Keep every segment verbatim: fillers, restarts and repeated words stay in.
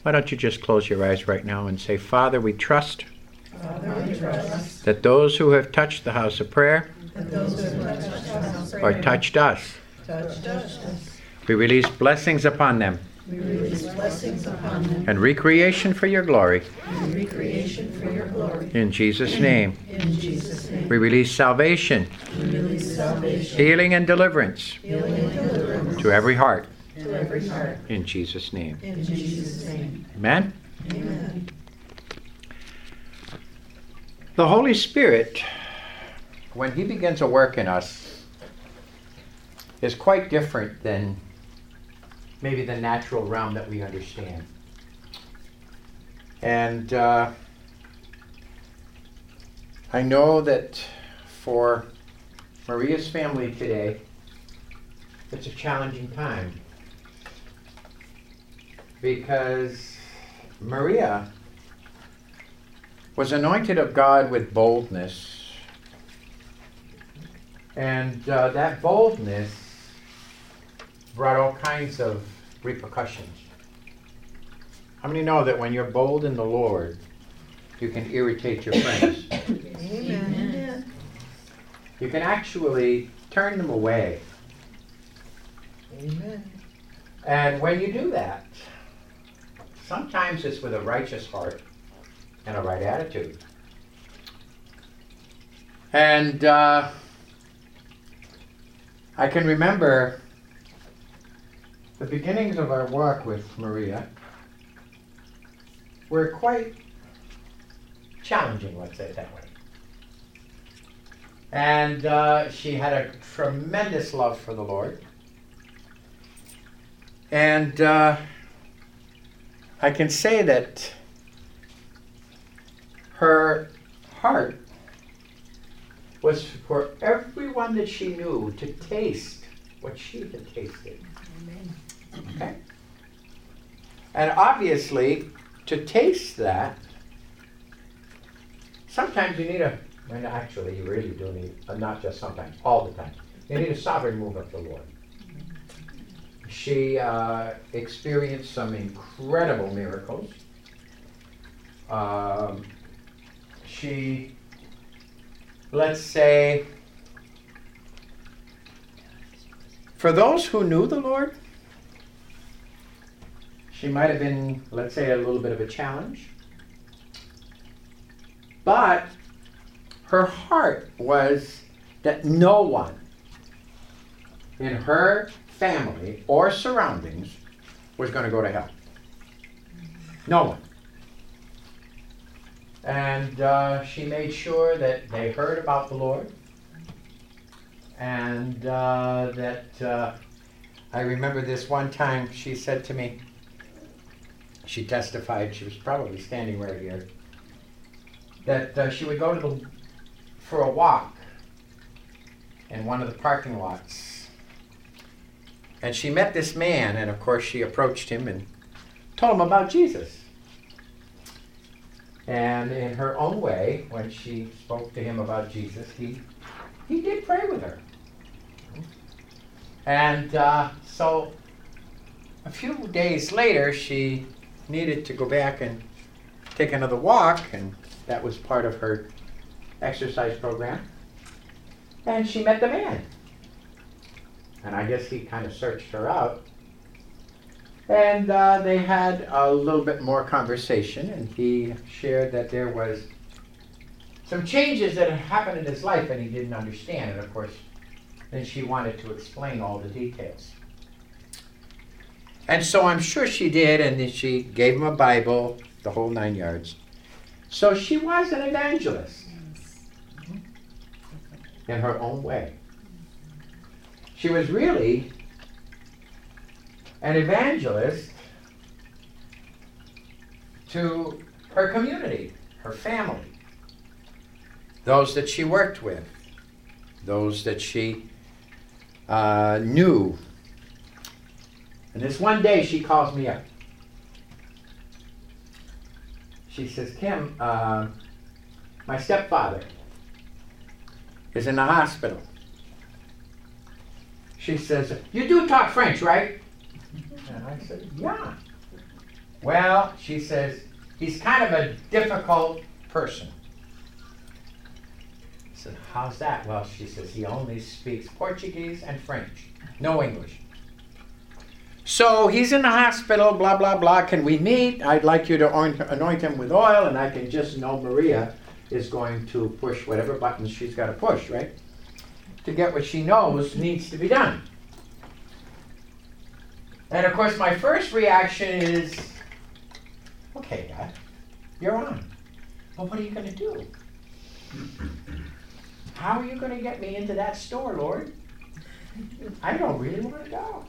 Why don't you just close your eyes right now and say, Father, we trust, Father, we trust that those who have touched the house of prayer that those who have touched us or touched us, touched us. we release blessings upon them We release blessings upon them and recreation for your glory. and recreation for your glory. In Jesus' name. In Jesus' name. We release salvation, We release salvation, healing, and deliverance healing, and deliverance to every heart. to every heart. In Jesus' name. In Jesus' name. Amen. Amen. The Holy Spirit, when He begins a work in us, is quite different than maybe the natural realm that we understand. And uh, I know that for Maria's family today, it's a challenging time. Because Maria was anointed of God with boldness. And uh, that boldness brought all kinds of repercussions. How many know that when you're bold in the Lord, you can irritate your friends? Amen. You can actually turn them away. Amen. And when you do that, sometimes it's with a righteous heart and a right attitude. And uh, I can remember the beginnings of our walk with Maria were quite challenging, let's say it that way. And uh, she had a tremendous love for the Lord. And uh, I can say that her heart was for everyone that she knew to taste what she had tasted. Okay? And obviously, to taste that, sometimes you need a, and actually you really do need, uh, not just sometimes, all the time, you need a sovereign move of the Lord. She uh, experienced some incredible miracles. Um, she, let's say, for those who knew the Lord, she might have been, let's say, a little bit of a challenge. But her heart was that no one in her family or surroundings was going to go to hell. No one. And uh, she made sure that they heard about the Lord. And uh, that uh, I remember this one time she said to me, she testified, she was probably standing right here, that uh, she would go to the, for a walk in one of the parking lots. And she met this man, and of course she approached him and told him about Jesus. And in her own way, when she spoke to him about Jesus, he, he did pray with her. And uh, so a few days later, she needed to go back and take another walk, and that was part of her exercise program. And she met the man. And I guess he kind of searched her out. And uh, they had a little bit more conversation, and he shared that there was some changes that had happened in his life and he didn't understand. And of course, then she wanted to explain all the details. And so I'm sure she did, and then she gave him a Bible, the whole nine yards. So she was an evangelist in her own way. She was really an evangelist to her community, her family, those that she worked with, those that she uh, knew. And this one day she calls me up. She says, Kim, uh, my stepfather is in the hospital. She says, you do talk French, right? And I said, yeah. Well, she says, he's kind of a difficult person. I said, how's that? Well, she says, he only speaks Portuguese and French, no English. So he's in the hospital, blah, blah, blah. Can we meet? I'd like you to anoint him with oil, and I can just know Maria is going to push whatever buttons she's got to push, right? To get what she knows needs to be done. And of course, my first reaction is, okay, God, you're on. But what are you going to do? How are you going to get me into that store, Lord? I don't really want to go.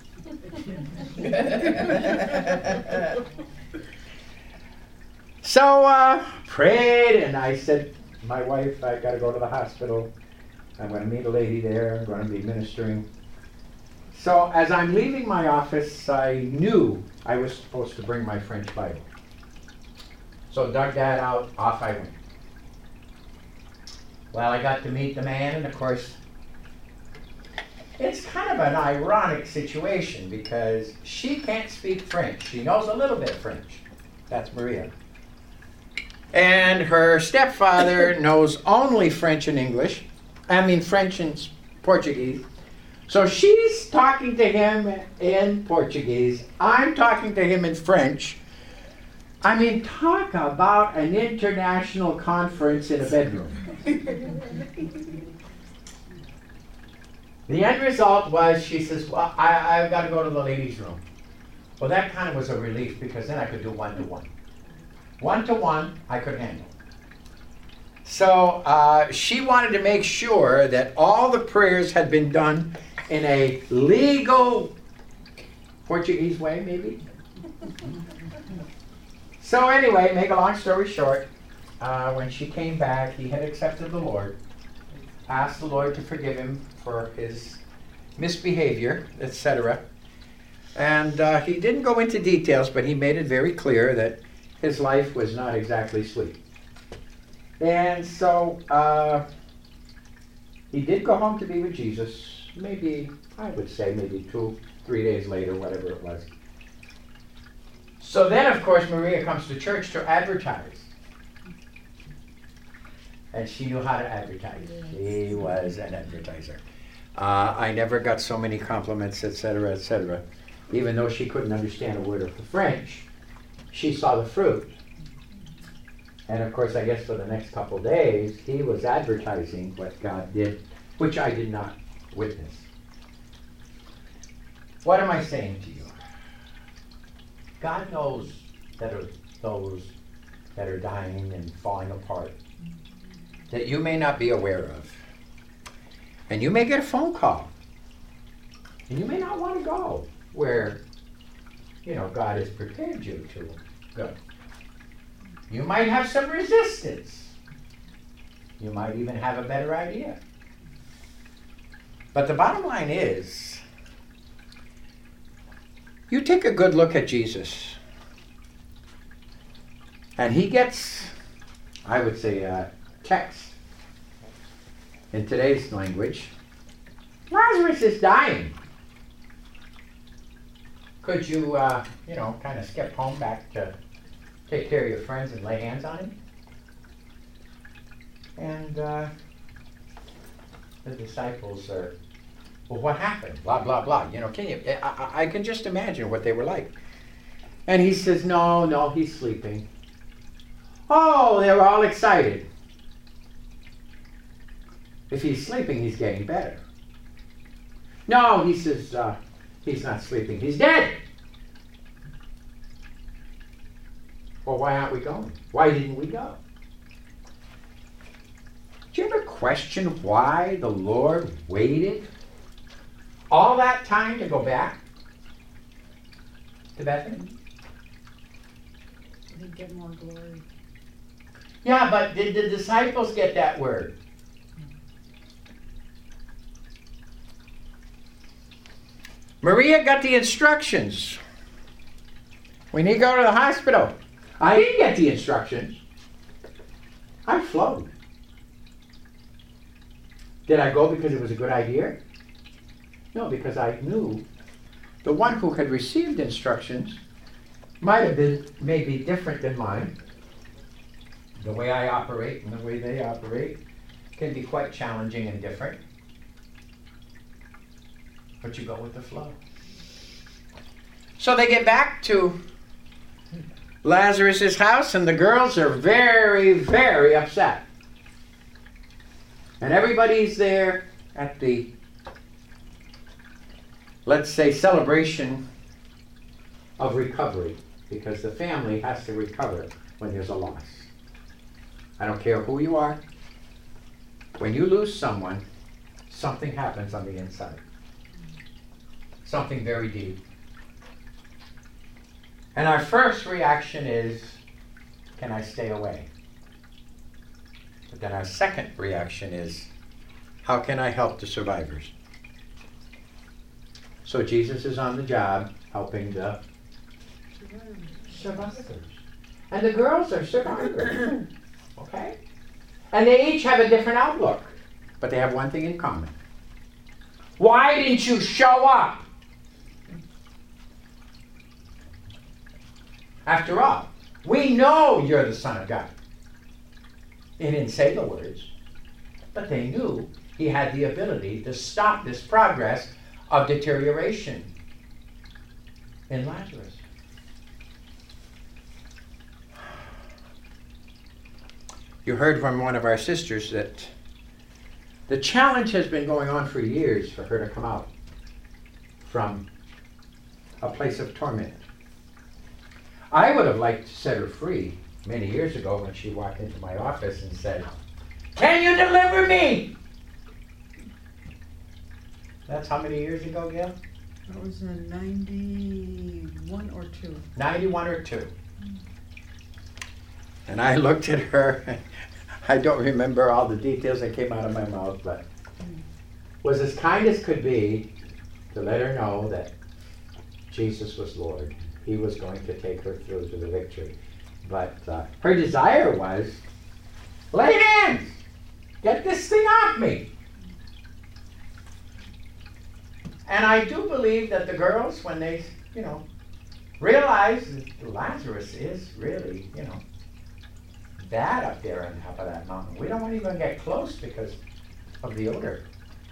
So, uh, prayed, and I said, my wife, I got to go to the hospital. I'm going to meet a lady there. I'm going to be ministering. So, as I'm leaving my office, I knew I was supposed to bring my French Bible. So, dug that out, off I went. Well, I got to meet the man, and of course, it's kind of an ironic situation because she can't speak French. She knows a little bit of French. That's Maria. And her stepfather knows only French and English. I mean, French and Portuguese. So she's talking to him in Portuguese. I'm talking to him in French. I mean, talk about an international conference in a bedroom. The end result was, she says, well, I, I've got to go to the ladies' room. Well, that kind of was a relief because then I could do one-to-one. One-to-one, I could handle. So uh, she wanted to make sure that all the prayers had been done in a legal Portuguese way, maybe. So anyway, make a long story short, uh, when she came back, he had accepted the Lord, asked the Lord to forgive him for his misbehavior, et cetera. And uh, he didn't go into details, but he made it very clear that his life was not exactly sweet. And so uh, he did go home to be with Jesus, maybe, I would say, maybe two, three days later, whatever it was. So then, of course, Maria comes to church to advertise. And she knew how to advertise. She was an advertiser. Uh, I never got so many compliments, et cetera, et cetera. Even though she couldn't understand a word of the French, she saw the fruit. And of course, I guess for the next couple days, he was advertising what God did, which I did not witness. What am I saying to you? God knows that are those that are dying and falling apart that you may not be aware of. And you may get a phone call. And you may not want to go where, you know, God has prepared you to go. You might have some resistance. You might even have a better idea. But the bottom line is, you take a good look at Jesus. And he gets, I would say, a text in today's language. Lazarus is dying. Could you, uh, you know, kind of skip home back to take care of your friends and lay hands on him? And uh, the disciples are, well, what happened? Blah, blah, blah. You know, can you, I, I can just imagine what they were like. And he says, no, no, he's sleeping. Oh, they were all excited. If he's sleeping, he's getting better. No, he says, uh, he's not sleeping, he's dead. Well, why aren't we going? Why didn't we go? Do you ever question why the Lord waited all that time to go back to Bethany? Did he get more glory? Yeah, but did the disciples get that word? Maria got the instructions. We need to go to the hospital. I didn't get the instructions. I flowed. Did I go because it was a good idea? No, because I knew the one who had received instructions might have been maybe different than mine. The way I operate and the way they operate can be quite challenging and different. But you go with the flow. So they get back to Lazarus' house, and the girls are very, very upset. And everybody's there at the, let's say, celebration of recovery, because the family has to recover when there's a loss. I don't care who you are. When you lose someone, something happens on the inside. Something very deep. And our first reaction is, can I stay away? But then our second reaction is, how can I help the survivors? So Jesus is on the job helping the survivors. And the girls are survivors. Okay? And they each have a different outlook. But they have one thing in common. Why didn't you show up? After all, we know you're the Son of God. They didn't say the words, but they knew he had the ability to stop this progress of deterioration in Lazarus. You heard from one of our sisters that the challenge has been going on for years for her to come out from a place of torment. I would have liked to set her free many years ago when she walked into my office and said, "Can you deliver me?" That's how many years ago, Gail? That was in ninety-one or two. ninety-one or two. And I looked at her, and I don't remember all the details that came out of my mouth, but was as kind as could be to let her know that Jesus was Lord. He was going to take her through to the victory. But uh, her desire was, lay hands! Get this thing off me! And I do believe that the girls, when they, you know, realize that Lazarus is really, you know, bad up there on top of that mountain. We don't want to even get close because of the odor.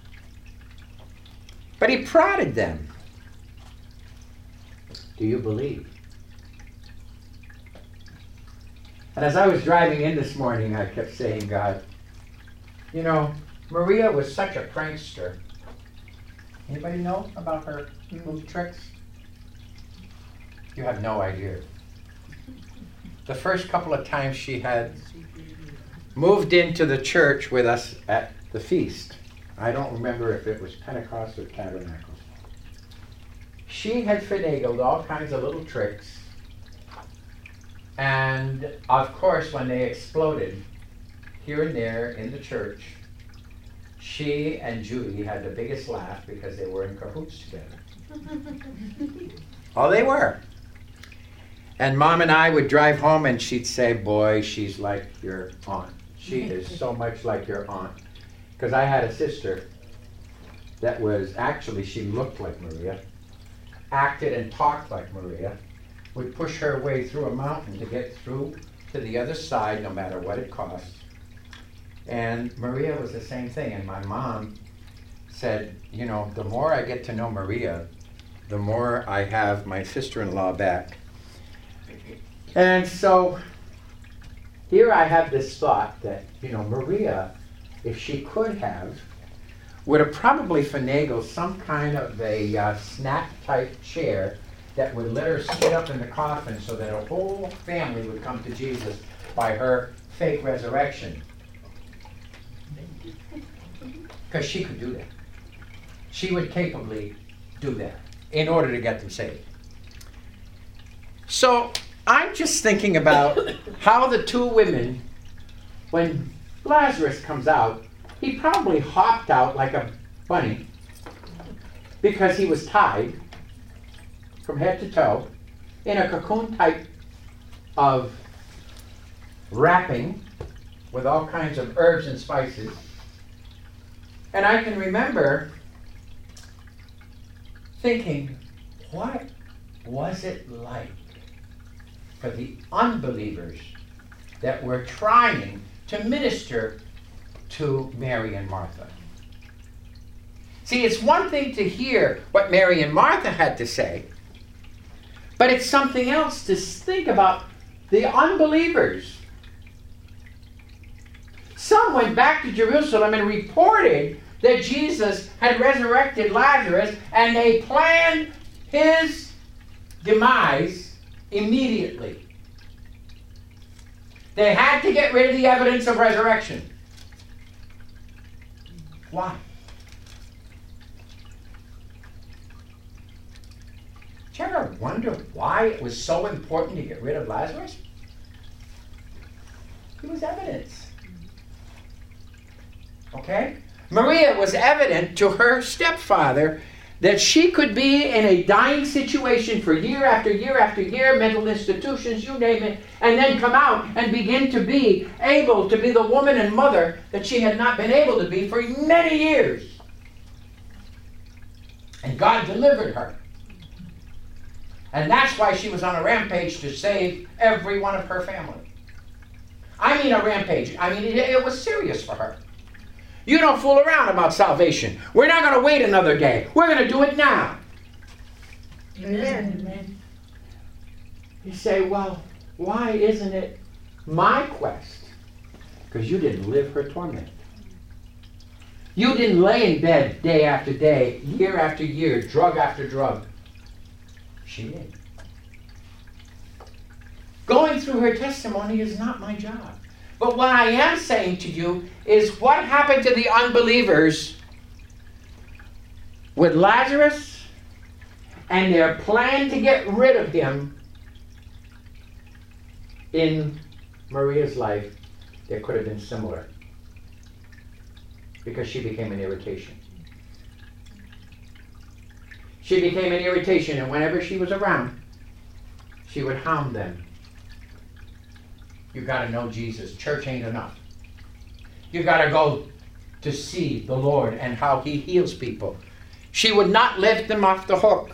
But he prodded them. Do you believe? And as I was driving in this morning, I kept saying, God, you know, Maria was such a prankster. Anybody know about her move tricks? You have no idea. The first couple of times she had moved into the church with us at the feast. I don't remember if it was Pentecost or Tabernacles. She had finagled all kinds of little tricks. And of course, when they exploded here and there in the church, she and Judy had the biggest laugh because they were in cahoots together. Oh, they were. And Mom and I would drive home and she'd say, boy, she's like your aunt. She is so much like your aunt. Because I had a sister that was, actually, she looked like Maria, acted and talked like Maria, would push her way through a mountain to get through to the other side, no matter what it cost. And Maria was the same thing. And my mom said, you know, the more I get to know Maria, the more I have my sister-in-law back. And so here I have this thought that, you know, Maria, if she could have, would have probably finagled some kind of a uh, snap-type chair that would let her sit up in the coffin so that a whole family would come to Jesus by her fake resurrection. Because she could do that. She would capably do that in order to get them saved. So I'm just thinking about how the two women, when Lazarus comes out, he probably hopped out like a bunny because he was tied from head to toe in a cocoon type of wrapping with all kinds of herbs and spices. And I can remember thinking, what was it like for the unbelievers that were trying to minister to Mary and Martha. See, it's one thing to hear what Mary and Martha had to say, but it's something else to think about the unbelievers. Some went back to Jerusalem and reported that Jesus had resurrected Lazarus, and they planned his demise immediately. They had to get rid of the evidence of resurrection. Why? Did you ever wonder why it was so important to get rid of Lazarus? He was evidence. Okay? Maria was evident to her stepfather that she could be in a dying situation for year after year after year, mental institutions, you name it, and then come out and begin to be able to be the woman and mother that she had not been able to be for many years. And God delivered her. And that's why she was on a rampage to save every one of her family. I mean a rampage. I mean, it, it was serious for her. You don't fool around about salvation. We're not going to wait another day. We're going to do it now. Amen. Amen. You say, well, why isn't it my quest? Because you didn't live her torment. You didn't lay in bed day after day, year after year, drug after drug. She did. Going through her testimony is not my job. But what I am saying to you is what happened to the unbelievers with Lazarus and their plan to get rid of him in Maria's life. There could have been similar, because she became an irritation. She became an irritation, and whenever she was around, she would hound them. You got to know Jesus. Church ain't enough. You got to go to see the Lord and how he heals people. She would not let them off the hook.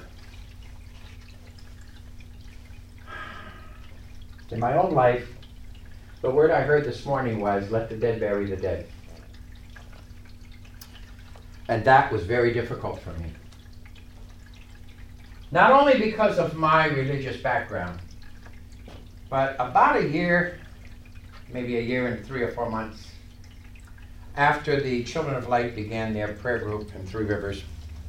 In my own life, the word I heard this morning was, let the dead bury the dead. And that was very difficult for me. Not only because of my religious background, but about a year, maybe a year and three or four months, after the Children of Light began their prayer group in Three Rivers.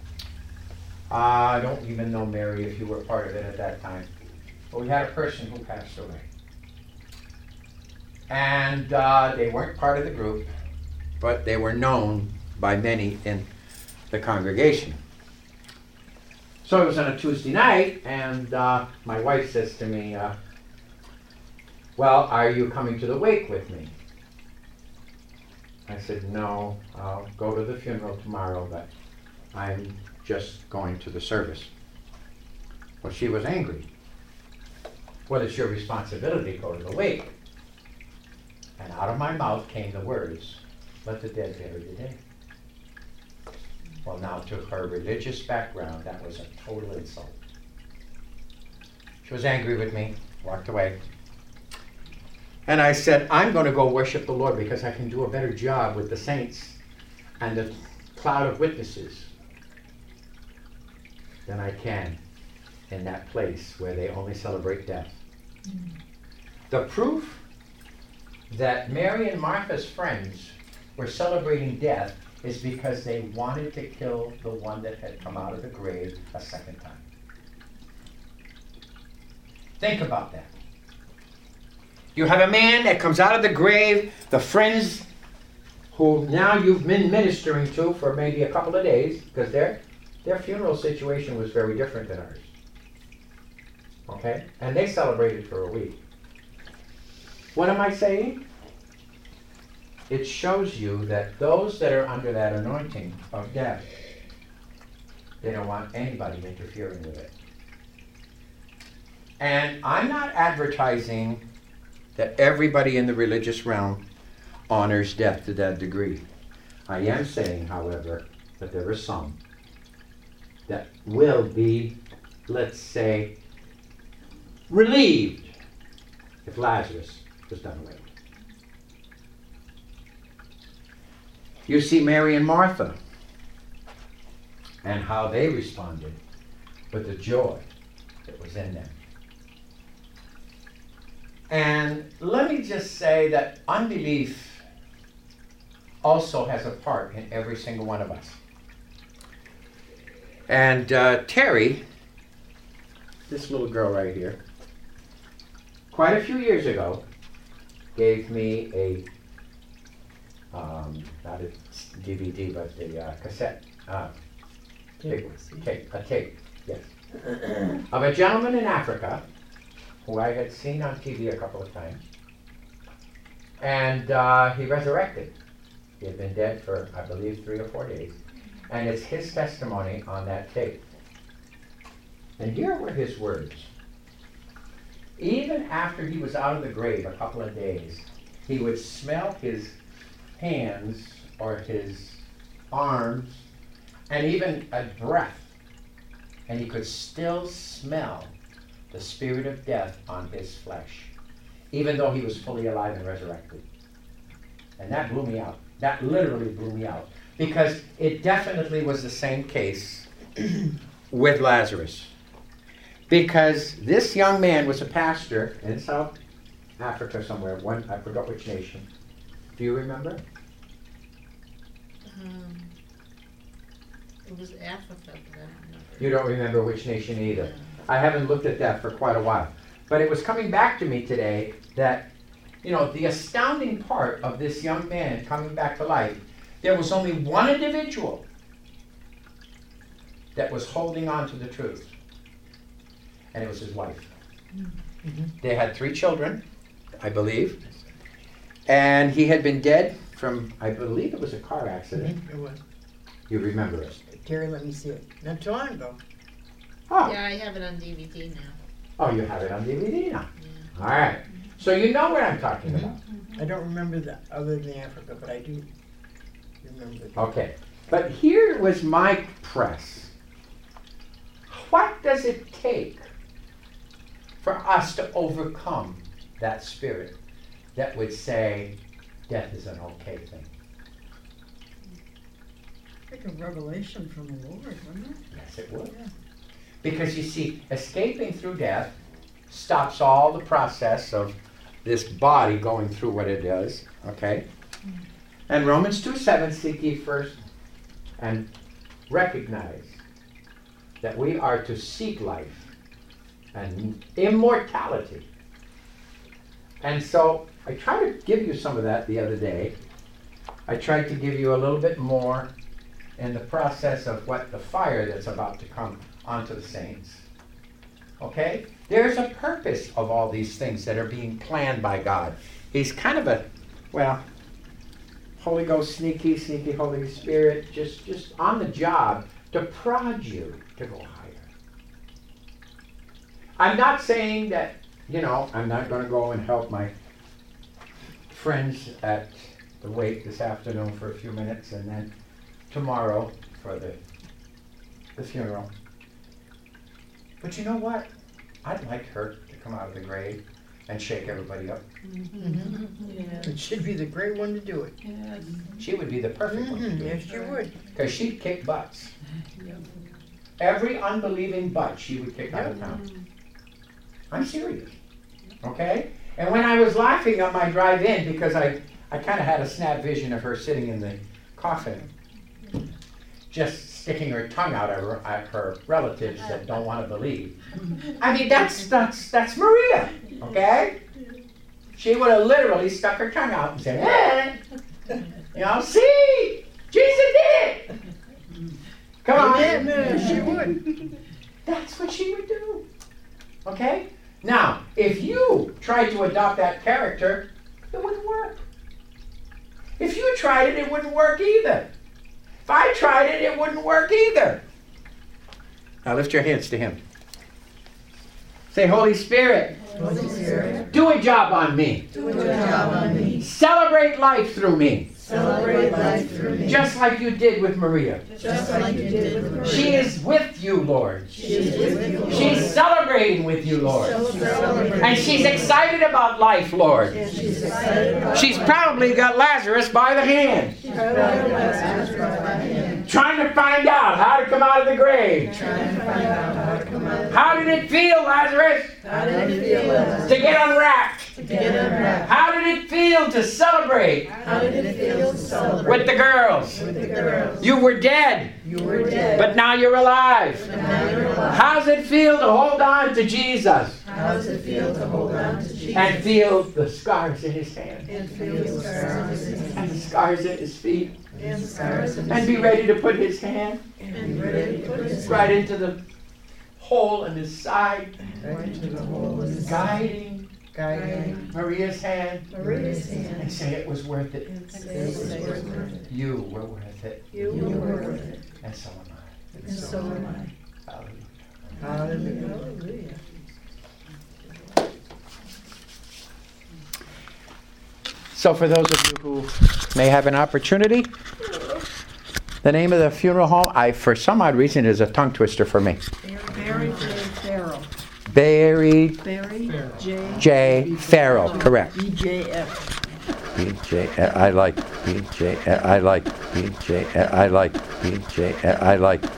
I don't even know, Mary, if you were part of it at that time. But we had a person who passed away. And uh, they weren't part of the group, but they were known by many in the congregation. So it was on a Tuesday night, and uh, my wife says to me, uh, well, are you coming to the wake with me? I said, no, I'll go to the funeral tomorrow, but I'm just going to the service. Well, she was angry. Well, it's your responsibility to go to the wake. And out of my mouth came the words, let the dead bury the dead. Well, now to her religious background, that was a total insult. She was angry with me, walked away. And I said, I'm going to go worship the Lord because I can do a better job with the saints and the cloud of witnesses than I can in that place where they only celebrate death. Mm. The proof that Mary and Martha's friends were celebrating death is because they wanted to kill the one that had come out of the grave a second time. Think about that. You have a man that comes out of the grave, the friends who now you've been ministering to for maybe a couple of days, because their, their funeral situation was very different than ours. Okay? And they celebrated for a week. What am I saying? It shows you that those that are under that anointing of death, they don't want anybody interfering with it. And I'm not advertising that everybody in the religious realm honors death to that degree. I am saying, however, that there are some that will be, let's say, relieved if Lazarus was done away with. You see Mary and Martha and how they responded with the joy that was in them. And let me just say that unbelief also has a part in every single one of us. And uh, Terry, this little girl right here, quite a few years ago, gave me a, um, not a D V D, but a uh, cassette, uh, tape, tape, a tape, yes, of a gentleman in Africa who I had seen on T V a couple of times. And uh, he resurrected. He had been dead for, I believe, three or four days. And it's his testimony on that tape. And here were his words. Even after he was out of the grave a couple of days, he would smell his hands or his arms and even a breath, and he could still smell the spirit of death on his flesh, even though he was fully alive and resurrected. And that blew me out. That literally blew me out, because it definitely was the same case with Lazarus. Because this young man was a pastor in South Africa somewhere, one, I forgot which nation. Do you remember? Um, it was Africa, but I don't remember. You don't remember which nation either. No. I haven't looked at that for quite a while. But it was coming back to me today that, you know, the astounding part of this young man coming back to life, there was only one individual that was holding on to the truth. And it was his wife. Mm-hmm. They had three children, I believe. And he had been dead from, I believe it was a car accident. It was. You remember it? Terry, let me see it. Not too long ago. Oh. Yeah, I have it on D V D now. Oh, you have it on D V D now. Yeah. All right. So you know what I'm talking Mm-hmm. about. I don't remember that other than Africa, but I do remember that. Okay. But here was my press. What does it take for us to overcome that spirit that would say death is an okay thing? Like a revelation from the Lord, wasn't it? Yes, it would. Yeah. Because you see, escaping through death stops all the process of this body going through what it does, okay? And Romans two seven, seek ye first and recognize that we are to seek life and immortality. And so I tried to give you some of that the other day. I tried to give you a little bit more in the process of what the fire that's about to come onto the saints. Okay? There's a purpose of all these things that are being planned by God. He's kind of a, well, Holy Ghost, sneaky, sneaky Holy Spirit, just, just on the job to prod you to go higher. I'm not saying that, you know, I'm not going to go and help my friends at the wake this afternoon for a few minutes and then tomorrow for the, the funeral. But you know what? I'd like her to come out of the grave and shake everybody up. Mm-hmm. Yeah. It should be the great one to do it. Yes. She would be the perfect one to Mm-hmm. do Yes, it. you would. Because she'd kick butts. Yep. Every unbelieving butt she would kick out of town. I'm serious. Okay? And when I was laughing on my drive in, because I, I kind of had a snap vision of her sitting in the coffin, just sticking her tongue out at her, at her relatives that don't want to believe. I mean, that's, that's, that's Maria, okay? She would have literally stuck her tongue out and said, hey, you know, see, Jesus did it. Come on. Amen. She would. That's what she would do, okay? Now, if you tried to adopt that character, it wouldn't work. If you tried it, it wouldn't work either. If I tried it, it wouldn't work either. Now lift your hands to him. Say, Holy Spirit, Holy Spirit, do a job on me. do a job on me. Celebrate life through me. Celebrate life through me. Just like you did with Maria. Just like you did with Maria. She is with you, Lord. She is with you, Lord. She's celebrating with you, Lord. Celebrating. And she's excited about life, Lord. She's excited about She's probably got Lazarus by the hand, probably Lazarus by my hand. trying to find out how to come out of the grave. Trying to find out how to come out. How did it feel, Lazarus, How did it feel, Lazarus? to get unwrapped? To get unwrapped. How did it feel to celebrate How did it feel to celebrate with the girls? with the girls? You were dead, You were dead, but now you're alive. but now you're alive. How's it feel to hold on to Jesus How does it feel to hold on to Jesus and feel the scars in his hand and feel the scars in his and the scars in his feet and the scars in his and be ready to put his hand and be ready to put his right into the hole in his side, Right into the hole in his guiding guiding. Maria's hand, Maria's and hand say it was worth it. and say it was worth it. You were worth it, You were worth it, and so am I. and so am I. Hallelujah. Hallelujah. Hallelujah. So for those of you who may have an opportunity, the name of the funeral home, I for some odd reason is a tongue twister for me. Barry J. Farrell. Barry Barry J. J. Farrell, correct. B J F. B J, I like B J, I like B J, I like B J, I like